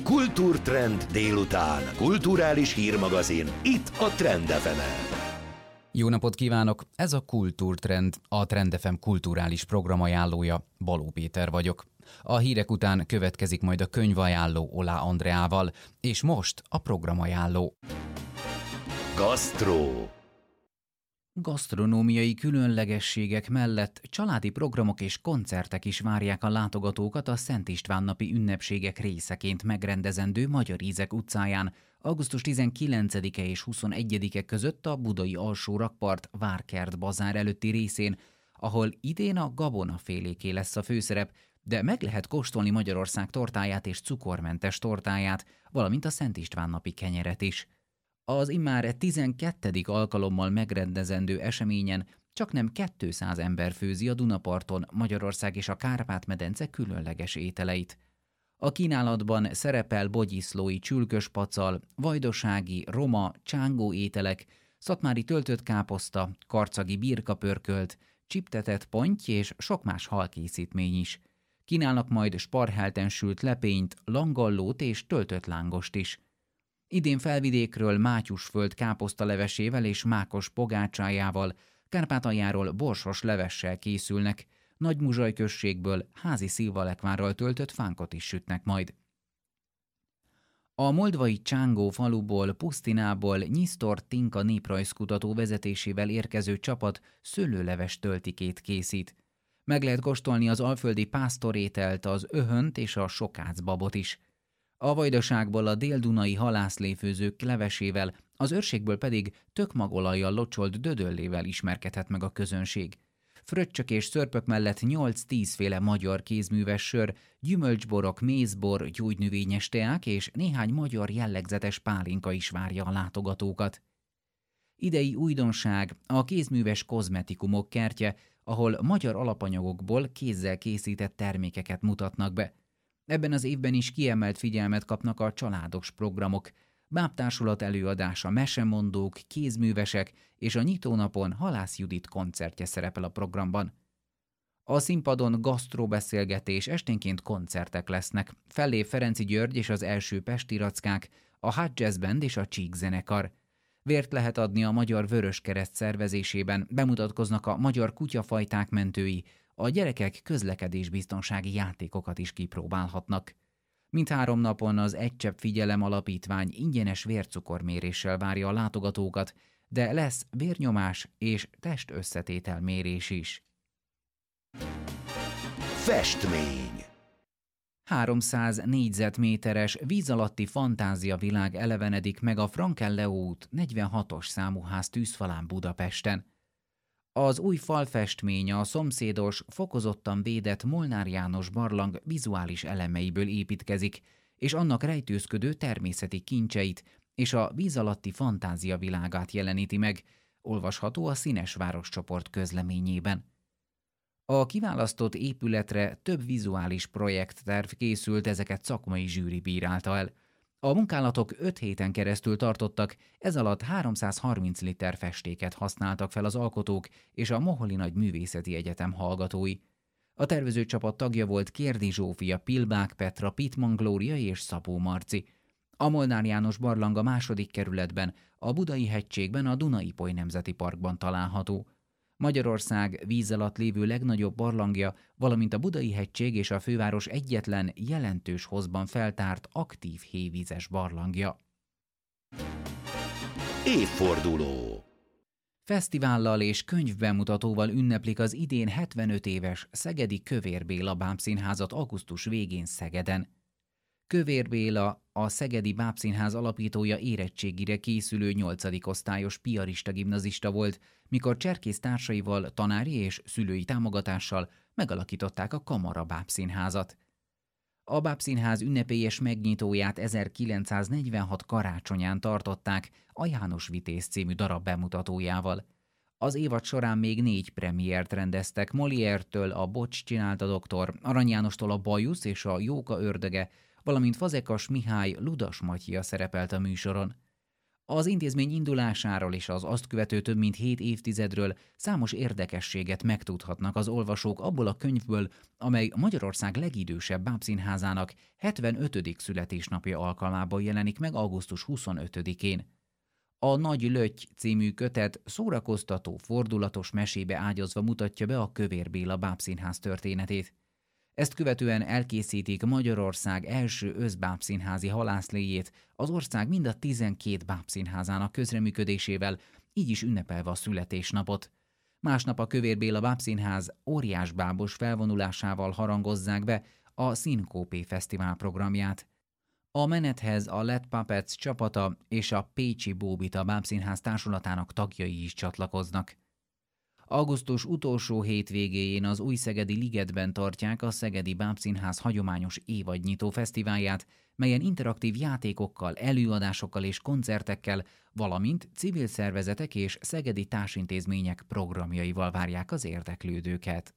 Kultúrtrend délután. Kulturális hírmagazin. Itt a Trend FM-en. Jó napot kívánok! Ez a Kultúrtrend, a Trend FM kulturális programajánlója. Baló Péter vagyok. A hírek után következik majd a könyvajánló Olá Andreával, és most a programajánló. Gasztró. Gasztronómiai különlegességek mellett családi programok és koncertek is várják a látogatókat a Szent István napi ünnepségek részeként megrendezendő Magyar Ízek utcáján, augusztus 19-e és 21-e között a budai Alsó-Rakpart Várkert bazár előtti részén, ahol idén a gabonaféléké lesz a főszerep, de meg lehet kóstolni Magyarország tortáját és cukormentes tortáját, valamint a Szent István napi kenyeret is. Az immár 12. alkalommal megrendezendő eseményen csaknem 200 ember főzi a Dunaparton Magyarország és a Kárpát-medence különleges ételeit. A kínálatban szerepel bogyiszlói csülköspacal, vajdasági, roma, csángó ételek, szatmári töltött káposzta, karcagi birkapörkölt, csiptetett ponty és sok más halkészítmény is. Kínálnak majd sparhelten sült lepényt, langallót és töltött lángost is. Idén Felvidékről Mátyusföld káposztalevesével és mákos pogácsájával, Kárpátaljáról borsos levessel készülnek, Nagymuzsaj községből házi szilvalekvárral töltött fánkot is sütnek majd. A moldvai Csángó faluból, Pusztinából Nyisztor Tinka néprajzkutató vezetésével érkező csapat szőlőleves töltikét készít. Meg lehet kóstolni az alföldi pásztorételt, az öhönt és a sokácbabot is. A Vajdaságból a dél-dunai halászléfőzők levesével, az őrségből pedig tökmagolajjal locsolt dödöllével ismerkedhet meg a közönség. Fröccsök és szörpök mellett 8-10 féle magyar kézműves sör, gyümölcsborok, mézbor, gyógynövényes teák és néhány magyar jellegzetes pálinka is várja a látogatókat. Idei újdonság a kézműves kozmetikumok kertje, ahol magyar alapanyagokból kézzel készített termékeket mutatnak be. Ebben az évben is kiemelt figyelmet kapnak a családos programok. Bábtársulat előadása, mesemondók, kézművesek és a nyitónapon Halász Judit koncertje szerepel a programban. A színpadon gasztróbeszélgetés, esténként koncertek lesznek. Fellép Ferenczy György és az első Pesti Rackák, a Hot Jazz Band és a Csík zenekar. Vért lehet adni a Magyar Vöröskereszt szervezésében, bemutatkoznak a magyar kutyafajták mentői, a gyerekek közlekedésbiztonsági játékokat is kipróbálhatnak. Mindhárom napon az Egy Csepp Figyelem Alapítvány ingyenes vércukorméréssel várja a látogatókat, de lesz vérnyomás és testösszetételmérés is. Festmény. 300 négyzetméteres víz alatti fantáziavilág elevenedik meg a Franken Leo út 46-os számú ház tűzfalán Budapesten. Az új falfestmény a szomszédos, fokozottan védett Molnár János barlang vizuális elemeiből építkezik, és annak rejtőzködő természeti kincseit és a víz alatti fantáziavilágát jeleníti meg, olvasható a Színes Város csoport közleményében. A kiválasztott épületre több vizuális projektterv készült, ezeket szakmai zsűri bírálta el. A munkálatok 5 héten keresztül tartottak, ez alatt 330 liter festéket használtak fel az alkotók és a Moholi Nagy Művészeti Egyetem hallgatói. A tervezőcsapat tagja volt Kérdi Zsófia, Pilbák Petra, Pittman Glória és Szabó Marci. A Molnár János barlang a 2. kerületben, a Budai hegységben, a Duna-Ipoly Nemzeti Parkban található. Magyarország víz alatt lévő legnagyobb barlangja, valamint a Budai hegység és a főváros egyetlen jelentős hozban feltárt aktív hévízes barlangja. Évforduló. Fesztivállal és könyvbemutatóval ünneplik az idén 75 éves szegedi Kövér Béla Bábszínházat augusztus végén Szegeden. Kövér Béla, a Szegedi Bábszínház alapítója érettségire készülő 8. osztályos piarista gimnazista volt, mikor Cserkész társaival, tanári és szülői támogatással megalakították a Kamara Bábszínházat. A Bábszínház ünnepélyes megnyitóját 1946 karácsonyán tartották a János Vitéz című darab bemutatójával. Az évad során még 4 premiért rendeztek, Molière-től a Bocs csinálta doktor, Arany Jánostól a Bajusz és a Jóka ördöge, valamint Fazekas Mihály, Ludas Matya szerepelt a műsoron. Az intézmény indulásáról és az azt követő több mint 7 évtizedről számos érdekességet megtudhatnak az olvasók abból a könyvből, amely Magyarország legidősebb bábszínházának 75. születésnapja alkalmából jelenik meg augusztus 25-én. A Nagy Lötty című kötet szórakoztató, fordulatos mesébe ágyazva mutatja be a Kövér Béla Bábszínház történetét. Ezt követően elkészítik Magyarország első összbábszínházi halászléjét, az ország mind a 12 bábszínházának közreműködésével, így is ünnepelve a születésnapot. Másnap a Kövér Béla Bábszínház óriásbábos felvonulásával harangozzák be a Szinkópé Fesztivál programját. A menethez a Led Puppets csapata és a Pécsi Bóbita Bábszínház társulatának tagjai is csatlakoznak. Augusztus utolsó hétvégéjén az Újszegedi Ligetben tartják a Szegedi Bábszínház hagyományos évadnyitó fesztiválját, melyen interaktív játékokkal, előadásokkal és koncertekkel, valamint civil szervezetek és szegedi társintézmények programjaival várják az érdeklődőket.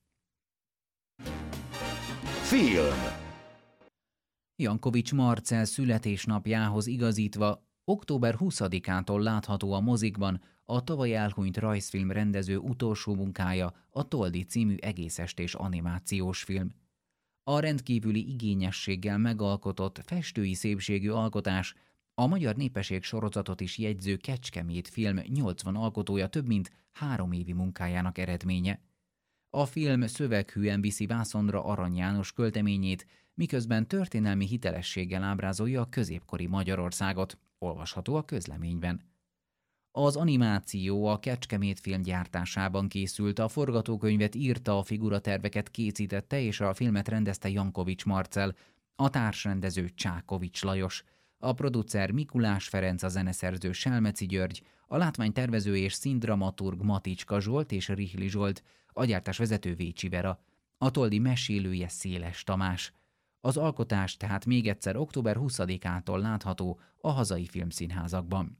Film. Jankovics Marcell születésnapjához igazítva október 20-ától látható a mozikban a tavaly elhunyt rajzfilm rendező utolsó munkája, a Toldi című egészestés animációs film. A rendkívüli igényességgel megalkotott, festői szépségű alkotás a Magyar Népesség sorozatot is jegyző Kecskemét film 80 alkotója több mint 3 évi munkájának eredménye. A film szöveghűen viszi vászonra Arany János költeményét, miközben történelmi hitelességgel ábrázolja a középkori Magyarországot, olvasható a közleményben. Az animáció a Kecskemét film gyártásában készült, a forgatókönyvet írta, a figuraterveket készítette és a filmet rendezte Jankovics Marcell, a társrendező Csákovics Lajos, a producer Mikulás Ferenc, a zeneszerző Selmeci György, a látványtervező és színdramaturg Maticska Zsolt és Rihli Zsolt, a gyártásvezető Vécsi Vera, a Toldi mesélője Széles Tamás. Az alkotás tehát még egyszer október 20-ától látható a hazai filmszínházakban.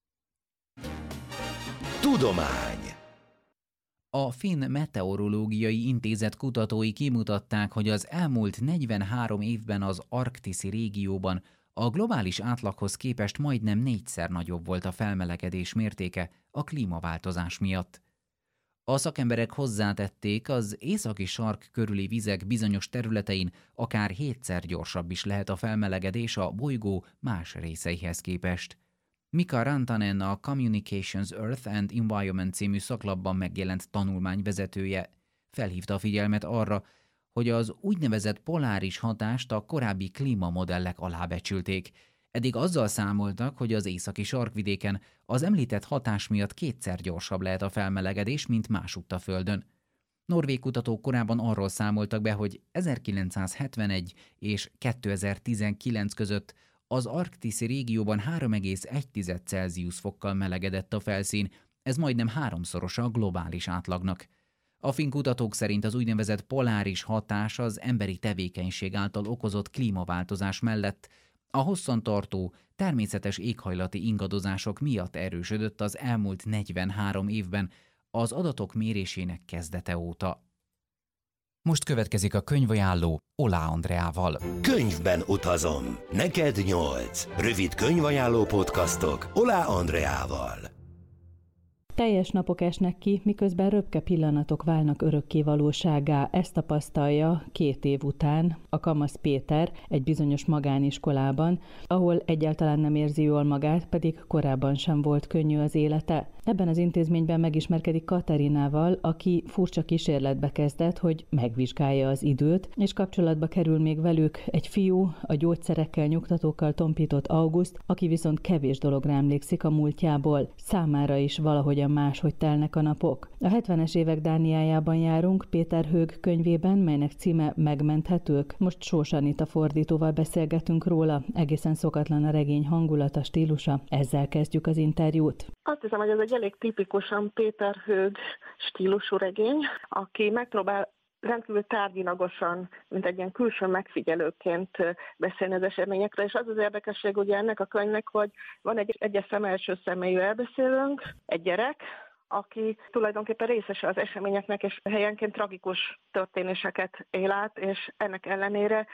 Tudomány. A Finn Meteorológiai Intézet kutatói kimutatták, hogy az elmúlt 43 évben az arktiszi régióban a globális átlaghoz képest majdnem 4-szer nagyobb volt a felmelegedés mértéke a klímaváltozás miatt. A szakemberek hozzátették, az északi sark körüli vizek bizonyos területein akár 7-szer gyorsabb is lehet a felmelegedés a bolygó más részeihez képest. Mika Rantanen, a Communications Earth and Environment című szaklapban megjelent tanulmány vezetője felhívta a figyelmet arra, hogy az úgynevezett poláris hatást a korábbi klímamodellek alábecsülték. Eddig azzal számoltak, hogy az északi sarkvidéken az említett hatás miatt 2-szer gyorsabb lehet a felmelegedés, mint másutt a Földön. Norvég kutatók korábban arról számoltak be, hogy 1971 és 2019 között az arktiszi régióban 3,1 Celsius fokkal melegedett a felszín, ez majdnem 3-szorosa a globális átlagnak. A finn kutatók szerint az úgynevezett poláris hatás az emberi tevékenység által okozott klímaváltozás mellett a hosszantartó, természetes éghajlati ingadozások miatt erősödött az elmúlt 43 évben az adatok mérésének kezdete óta. Most következik a könyvajánló Olá Andreával. Könyvben utazom. Neked 8. Rövid könyvajánló podcastok Olá Andreával. Teljes napok esnek ki, miközben röpke pillanatok válnak örökké valósággá. Ezt tapasztalja 2 év után a kamasz Péter egy bizonyos magániskolában, ahol egyáltalán nem érzi jól magát, pedig korábban sem volt könnyű az élete. Ebben az intézményben megismerkedik Katerinával, aki furcsa kísérletbe kezdett, hogy megvizsgálja az időt, és kapcsolatba kerül még velük egy fiú, a gyógyszerekkel, nyugtatókkal tompított Auguszt, aki viszont kevés dologra emlékszik a múltjából. Számára is valahogyan máshogy telnek a napok. A 70-es évek Dániájában járunk Péter Hög könyvében, melynek címe Megmenthetők. Most Sós Anita fordítóval beszélgetünk róla, egészen szokatlan a regény hangulata, stílusa. Ezzel kezdjük az interjút. Azt hiszem, hogy ez egy elég tipikusan Péter Hög stílusú regény, aki megpróbál rendkívül tárgyilagosan, mint egy ilyen külső megfigyelőként beszélni az eseményekre, és az az érdekesség ugye ennek a könyvnek, hogy van egy egyes szem első személyű elbeszélőnk, egy gyerek, aki tulajdonképpen részese az eseményeknek, és helyenként tragikus történéseket él át, és ennek ellenére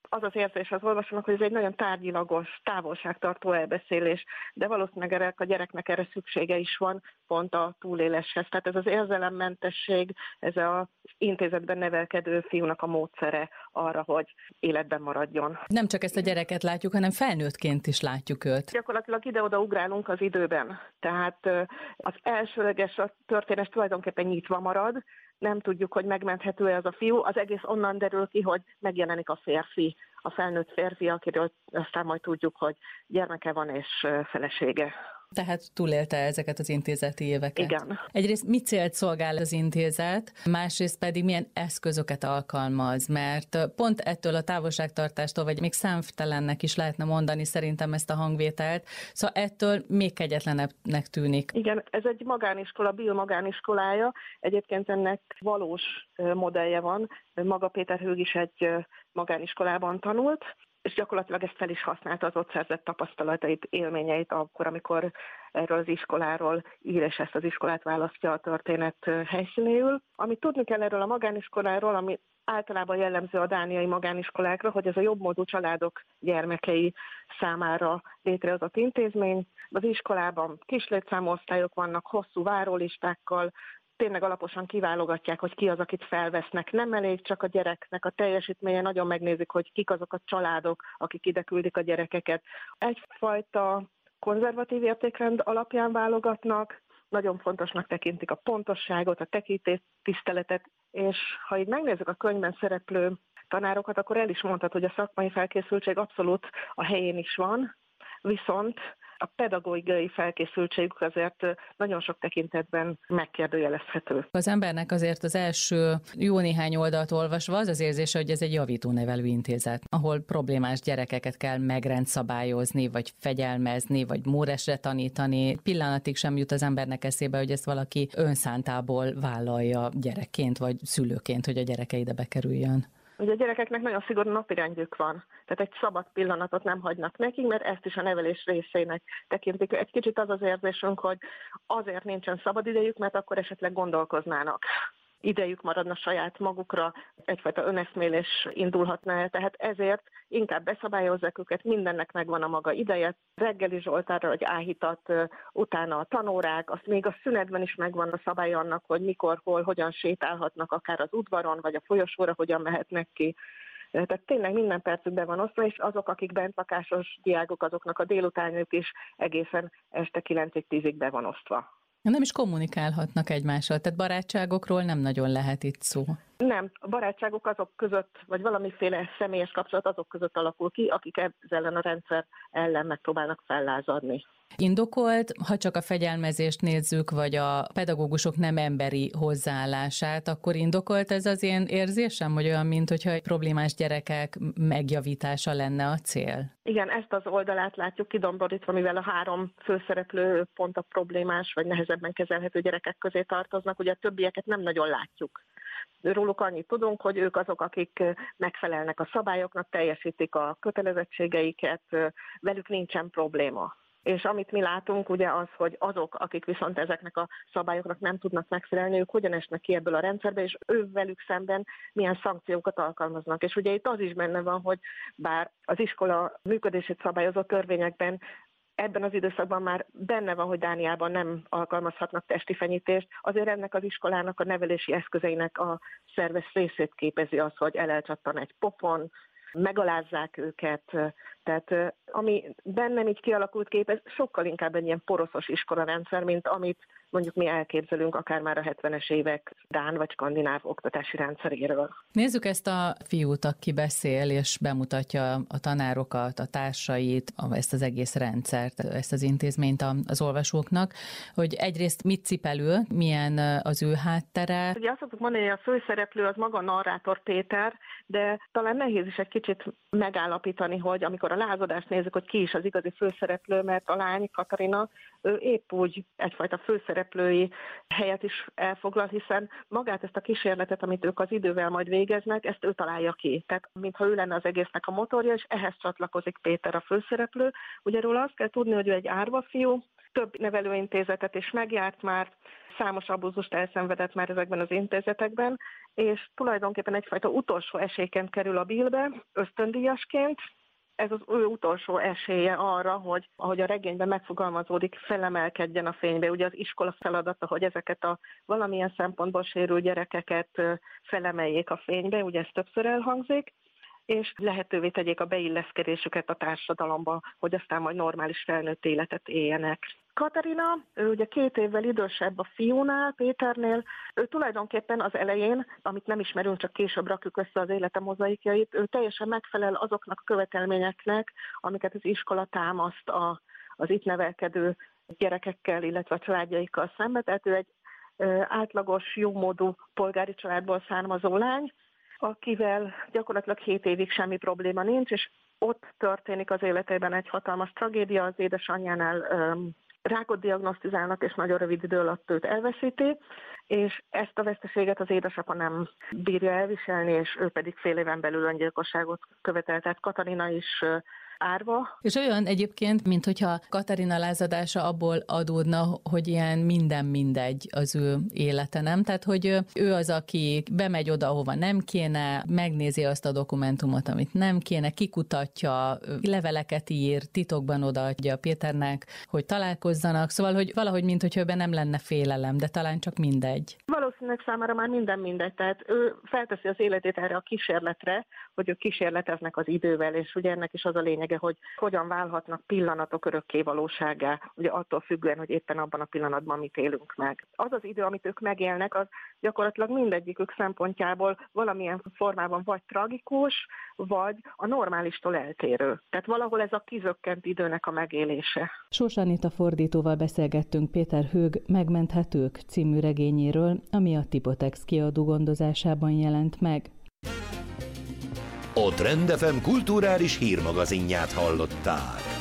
Az az érzés az olvasónak, hogy ez egy nagyon tárgyilagos, távolságtartó elbeszélés, de valószínűleg a gyereknek erre szüksége is van, pont a túléléshez. Tehát ez az érzelemmentesség, ez az intézetben nevelkedő fiúnak a módszere arra, hogy életben maradjon. Nem csak ezt a gyereket látjuk, hanem felnőttként is látjuk őt. Gyakorlatilag ide-oda ugrálunk az időben. Tehát az elsőleges történet tulajdonképpen nyitva marad, nem tudjuk, hogy megmenthető-e az a fiú, az egész onnan derül ki, hogy megjelenik a férfi, a felnőtt férfi, akiről aztán majd tudjuk, hogy gyermeke van és felesége. Tehát túlélte ezeket az intézeti éveket. Igen. Egyrészt mit célt szolgál az intézet, másrészt pedig milyen eszközöket alkalmaz, mert pont ettől a távolságtartástól, vagy még számtelennek is lehetne mondani szerintem ezt a hangvételt, szóval ettől még kegyetlenebbnek tűnik. Igen, ez egy magániskola, Bill magániskolája, egyébként ennek valós modellje van, maga Péter Hőg is egy magániskolában tanult, és gyakorlatilag ezt fel is használta az ott szerzett tapasztalatait, élményeit akkor, amikor erről az iskoláról ír, és ezt az iskolát választja a történet helyszínéül. Amit tudni kell erről a magániskoláról, ami általában jellemző a dániai magániskolákra, hogy ez a jobbmódú családok gyermekei számára létrehozott intézmény. Az iskolában kis létszámú osztályok vannak, hosszú várólistákkal, tényleg alaposan kiválogatják, hogy ki az, akit felvesznek. Nem elég csak a gyereknek a teljesítménye, nagyon megnézik, hogy kik azok a családok, akik ide küldik a gyerekeket. Egyfajta konzervatív értékrend alapján válogatnak, nagyon fontosnak tekintik a pontosságot, a tekintélytiszteletet, és ha így megnézzük a könyvben szereplő tanárokat, akkor el is mondhat, hogy a szakmai felkészültség abszolút a helyén is van, viszont a pedagógiai felkészültségük azért nagyon sok tekintetben megkérdőjelezhető. Az embernek azért az első jó néhány oldalt olvasva az az érzése, hogy ez egy javítónevelő intézet, ahol problémás gyerekeket kell megrendszabályozni, vagy fegyelmezni, vagy móresre tanítani. Pillanatig sem jut az embernek eszébe, hogy ezt valaki önszántából vállalja gyerekként, vagy szülőként, hogy a gyereke ide bekerüljön. Ugye a gyerekeknek nagyon szigorú napirendjük van, tehát egy szabad pillanatot nem hagynak nekik, mert ezt is a nevelés részének tekintik. Egy kicsit az az érzésünk, hogy azért nincsen szabad idejük, mert akkor esetleg gondolkoznának. Idejük maradna saját magukra, egyfajta öneszmélés indulhatna el, tehát ezért inkább beszabályozzák őket, mindennek megvan a maga ideje. Reggeli zsoltárra, vagy áhítat, utána a tanórák, azt még a szünetben is megvan a szabály annak, hogy mikor, hol, hogyan sétálhatnak, akár az udvaron, vagy a folyosóra, hogyan mehetnek ki. Tehát tényleg minden percükben van osztva, és azok, akik bentlakásos diákok, azoknak a délutánjuk is egészen este 9-10-ig be van osztva. Nem is kommunikálhatnak egymással, tehát barátságokról nem nagyon lehet itt szó. Nem, a barátságok azok között, vagy valamiféle személyes kapcsolat azok között alakul ki, akik ezzel a rendszer ellen megpróbálnak fellázadni. Indokolt, ha csak a fegyelmezést nézzük, vagy a pedagógusok nem emberi hozzáállását, akkor indokolt ez az én érzésem, hogy olyan, mintha egy problémás gyerekek megjavítása lenne a cél? Igen, ezt az oldalát látjuk kidomborítva, mivel a 3 főszereplő pont a problémás, vagy nehezebben kezelhető gyerekek közé tartoznak, ugye a többieket nem nagyon látjuk. Róluk annyit tudunk, hogy ők azok, akik megfelelnek a szabályoknak, teljesítik a kötelezettségeiket, velük nincsen probléma. És amit mi látunk, ugye az, hogy azok, akik viszont ezeknek a szabályoknak nem tudnak megfelelni, ők hogyan esnek ki ebből a rendszerbe, és velük szemben milyen szankciókat alkalmaznak. És ugye itt az is benne van, hogy bár az iskola működését szabályozó törvényekben ebben az időszakban már benne van, hogy Dániában nem alkalmazhatnak testi fenyítést, azért ennek az iskolának a nevelési eszközeinek a szerves részét képezi az, hogy elcsattan egy pofon, megalázzák őket, tehát ami bennem így kialakult kép, ez sokkal inkább egy ilyen poroszos iskolarendszer, mint amit mondjuk mi elképzelünk akár már a 70-es évek dán vagy skandináv oktatási rendszeréről. Nézzük ezt a fiút, aki beszél és bemutatja a tanárokat, a társait, ezt az egész rendszert, ezt az intézményt az olvasóknak, hogy egyrészt mit cipelő, milyen az ő háttere. Ugye azt szoktuk mondani, hogy a főszereplő az maga narrátor Péter, de talán nehéz is egy kicsit megállapítani, hogy amikor a lázadást nézzük, hogy ki is az igazi főszereplő, mert a lány, Katarina, ő épp úgy egyfajta főszereplői helyet is elfoglal, hiszen magát ezt a kísérletet, amit ők az idővel majd végeznek, ezt ő találja ki. Tehát mintha ő lenne az egésznek a motorja, és ehhez csatlakozik Péter, a főszereplő. Ugye róla azt kell tudni, hogy ő egy árva fiú, több nevelőintézetet is megjárt már, számos abúzust elszenvedett már ezekben az intézetekben, és tulajdonképpen egyfajta utolsó esélyként kerül a Billbe, ösztöndíjasként. Ez az ő utolsó esélye arra, hogy ahogy a regényben megfogalmazódik, felemelkedjen a fénybe. Ugye az iskola feladata, hogy ezeket a valamilyen szempontból sérült gyerekeket felemeljék a fénybe, ugye ez többször elhangzik, és lehetővé tegyék a beilleszkedésüket a társadalomba, hogy aztán majd normális felnőtt életet éljenek. Katarina, ő ugye 2 évvel idősebb a fiúnál, Péternél, ő tulajdonképpen az elején, amit nem ismerünk, csak később rakjuk össze az élete mozaikjait, ő teljesen megfelel azoknak a követelményeknek, amiket az iskola támaszt az itt nevelkedő gyerekekkel, illetve a családjaikkal szemben. Tehát ő egy átlagos, jómódú polgári családból származó lány, akivel gyakorlatilag 7 évig semmi probléma nincs, és ott történik az életében egy hatalmas tragédia, az édesanyjánál rákot diagnosztizálnak, és nagyon rövid idő alatt őt elveszíti, és ezt a veszteséget az édesapa nem bírja elviselni, és ő pedig fél éven belül öngyilkosságot követel, tehát Katarina is árva. És olyan egyébként, mint hogyha Katarina lázadása abból adódna, hogy ilyen minden mindegy az ő élete, nem? Tehát, hogy ő az, aki bemegy oda, ahova nem kéne, megnézi azt a dokumentumot, amit nem kéne, kikutatja, leveleket ír, titokban odaadja Péternek, hogy találkozzanak, szóval, hogy valahogy, mint hogyha ebben nem lenne félelem, de talán csak mindegy. Valószínűleg számára már minden mindegy, tehát ő felteszi az életét erre a kísérletre, hogy ők kísérleteznek az idővel, és ugye ennek is az a lényege, hogy hogyan válhatnak pillanatok örökké valósággá, ugye attól függően, hogy éppen abban a pillanatban mit élünk meg. Az az idő, amit ők megélnek, az gyakorlatilag mindegyikük szempontjából valamilyen formában vagy tragikus, vagy a normálistól eltérő. Tehát valahol ez a kizökkent időnek a megélése. Sós Anita fordítóval beszélgettünk Péter Hög Megmenthetők című regényéről, ami a Tipotex kiadó gondozásában jelent meg. A Trend FM kulturális hírmagazinját hallottál.